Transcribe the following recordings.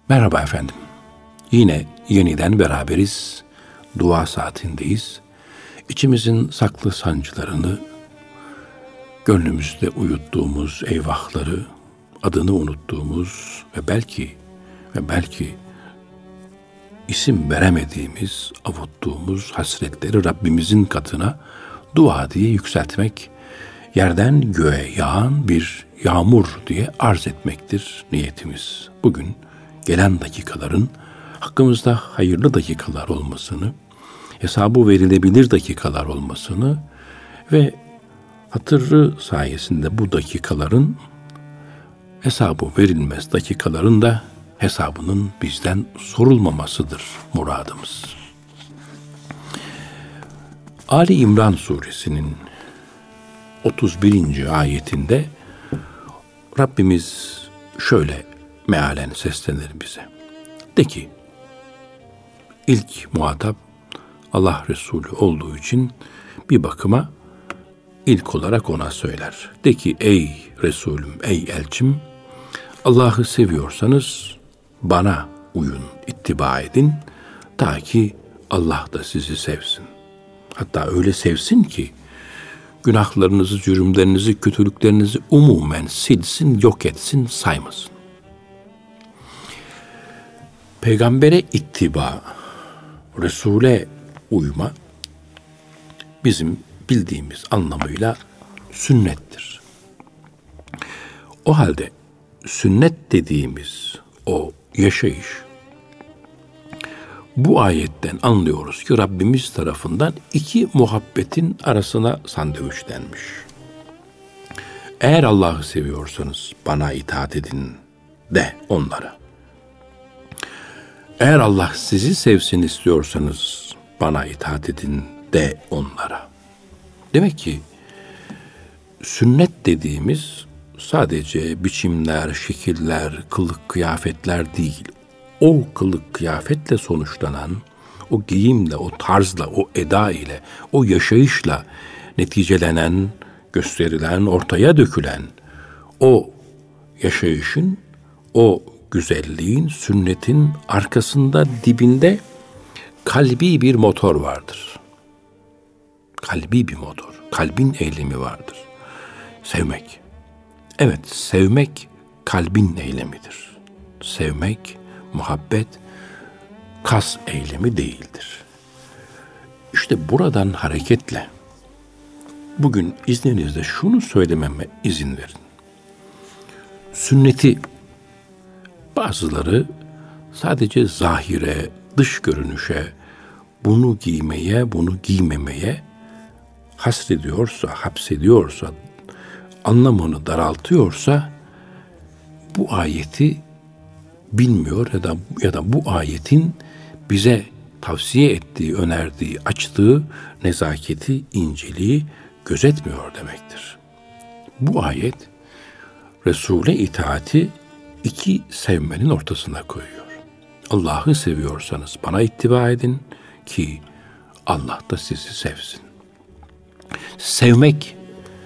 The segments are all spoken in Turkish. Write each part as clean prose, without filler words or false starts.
Merhaba efendim. Yine yeniden beraberiz. Dua saatindeyiz. İçimizin saklı sancılarını, gönlümüzde uyuttuğumuz eyvahları, adını unuttuğumuz ve belki isim veremediğimiz, avuttuğumuz hasretleri Rabbimizin katına dua diye yükseltmek, yerden göğe yağan bir yağmur diye arz etmektir niyetimiz. Bugün gelen dakikaların hakkımızda hayırlı dakikalar olmasını, hesabı verilebilir dakikalar olmasını ve hatırı sayesinde bu dakikaların hesabı verilmez dakikaların da hesabının bizden sorulmamasıdır muradımız. Ali İmran suresinin 31. ayetinde Rabbimiz şöyle mealen seslenir bize. De ki, ilk muhatap Allah Resulü olduğu için bir bakıma ilk olarak ona söyler. De ki, ey Resulüm, ey elçim, Allah'ı seviyorsanız bana uyun, ittiba edin, ta ki Allah da sizi sevsin. Hatta öyle sevsin ki günahlarınızı, cürümlerinizi, kötülüklerinizi umumen silsin, yok etsin, saymasın. Peygambere ittiba, Resul'e uyma bizim bildiğimiz anlamıyla sünnettir. O halde sünnet dediğimiz o yaşayış, bu ayetten anlıyoruz ki Rabbimiz tarafından iki muhabbetin arasına sandviçlenmiş. Eğer Allah'ı seviyorsanız bana itaat edin de onlara. Eğer Allah sizi sevsin istiyorsanız bana itaat edin de onlara. Demek ki sünnet dediğimiz sadece biçimler, şekiller, kılık kıyafetler değil. O kılık kıyafetle sonuçlanan, o giyimle, o tarzla, o eda ile, o yaşayışla neticelenen, gösterilen, ortaya dökülen o yaşayışın, o güzelliğin, sünnetin arkasında, dibinde kalbi bir motor vardır. Kalbi bir motor, kalbin eylemi vardır. Sevmek. Evet, sevmek kalbin eylemidir. Sevmek, muhabbet, kas eylemi değildir. İşte buradan hareketle bugün izninizle şunu söylememe izin verin. Sünneti bazıları sadece zahire, dış görünüşe, bunu giymeye, bunu giymemeye hasrediyorsa, hapsediyorsa, anlamını daraltıyorsa bu ayeti bilmiyor ya da bu ayetin bize tavsiye ettiği, önerdiği, açtığı nezaketi, inceliği gözetmiyor demektir. Bu ayet Resul'e itaati iki sevmenin ortasına koyuyor. Allah'ı seviyorsanız bana ittiba edin ki Allah da sizi sevsin. Sevmek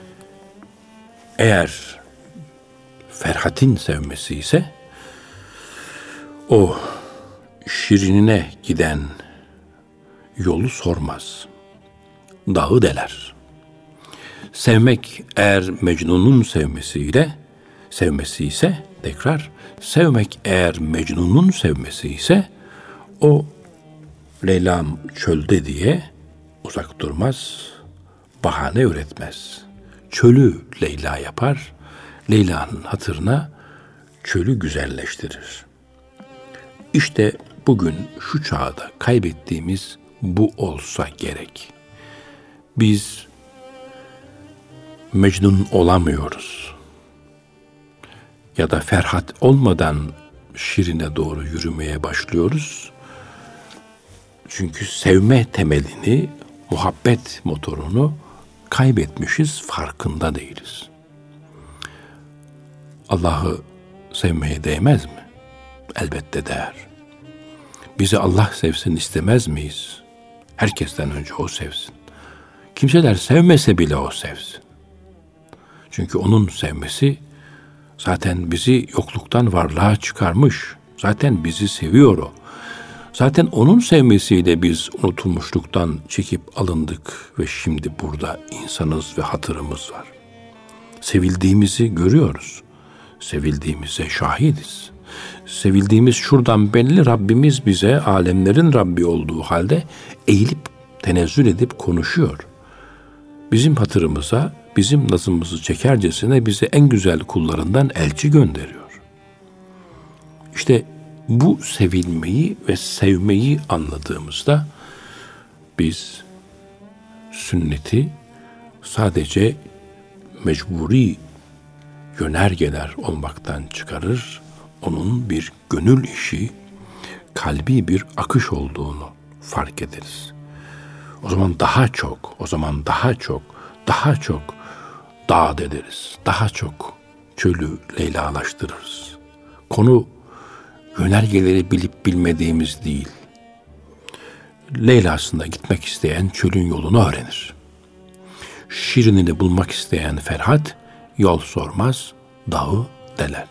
eğer Ferhat'in sevmesi ise o şirinine giden yolu sormaz, dağı deler. Sevmek eğer Mecnun'un sevmesi ise tekrar, sevmek eğer Mecnun'un sevmesi ise o Leyla'm çölde diye uzak durmaz, bahane üretmez. Çölü Leyla yapar, Leyla'nın hatırına çölü güzelleştirir. İşte bugün şu çağda kaybettiğimiz bu olsa gerek. Biz Mecnun olamıyoruz. Ya da Ferhat olmadan Şirin'e doğru yürümeye başlıyoruz. Çünkü sevme temelini, muhabbet motorunu kaybetmişiz, farkında değiliz. Allah'ı sevmeye değmez mi? Elbette değer. Bizi Allah sevsin istemez miyiz? Herkesten önce o sevsin. Kimseler sevmese bile o sevsin. Çünkü onun sevmesi zaten bizi yokluktan varlığa çıkarmış. Zaten bizi seviyor o. Zaten onun sevmesiyle biz unutulmuşluktan çekip alındık ve şimdi burada insanız ve hatırımız var. Sevildiğimizi görüyoruz. Sevildiğimize şahidiz. Sevildiğimiz şuradan belli, Rabbimiz bize alemlerin Rabbi olduğu halde eğilip tenezzül edip konuşuyor. Bizim hatırımıza, bizim nazımızı çekercesine bize en güzel kullarından elçi gönderiyor. İşte bu sevilmeyi ve sevmeyi anladığımızda biz sünneti sadece mecburi yönergeler olmaktan çıkarır, onun bir gönül işi, kalbi bir akış olduğunu fark ederiz. O zaman daha çok dağ ederiz, daha çok çölü leylalaştırırız. Konu yönergeleri bilip bilmediğimiz değil. Leylasında gitmek isteyen çölün yolunu öğrenir. Şirinini bulmak isteyen Ferhat yol sormaz, dağı deler.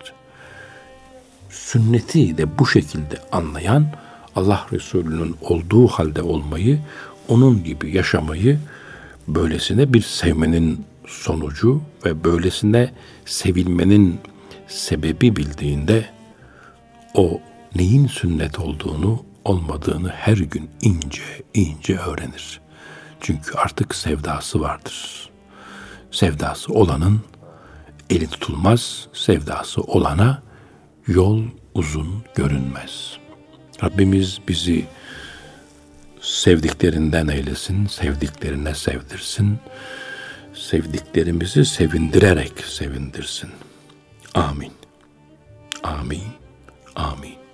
Sünneti de bu şekilde anlayan, Allah Resulü'nün olduğu halde olmayı, onun gibi yaşamayı, böylesine bir sevmenin sonucu ve böylesine sevilmenin sebebi bildiğinde, o neyin sünnet olduğunu, olmadığını her gün ince ince öğrenir. Çünkü artık sevdası vardır. Sevdası olanın eli tutulmaz, sevdası olana yol uzun görünmez. Rabbimiz bizi sevdiklerinden eylesin, sevdiklerine sevdirsin, sevdiklerimizi sevindirerek sevindirsin. Amin. Amin. Amin.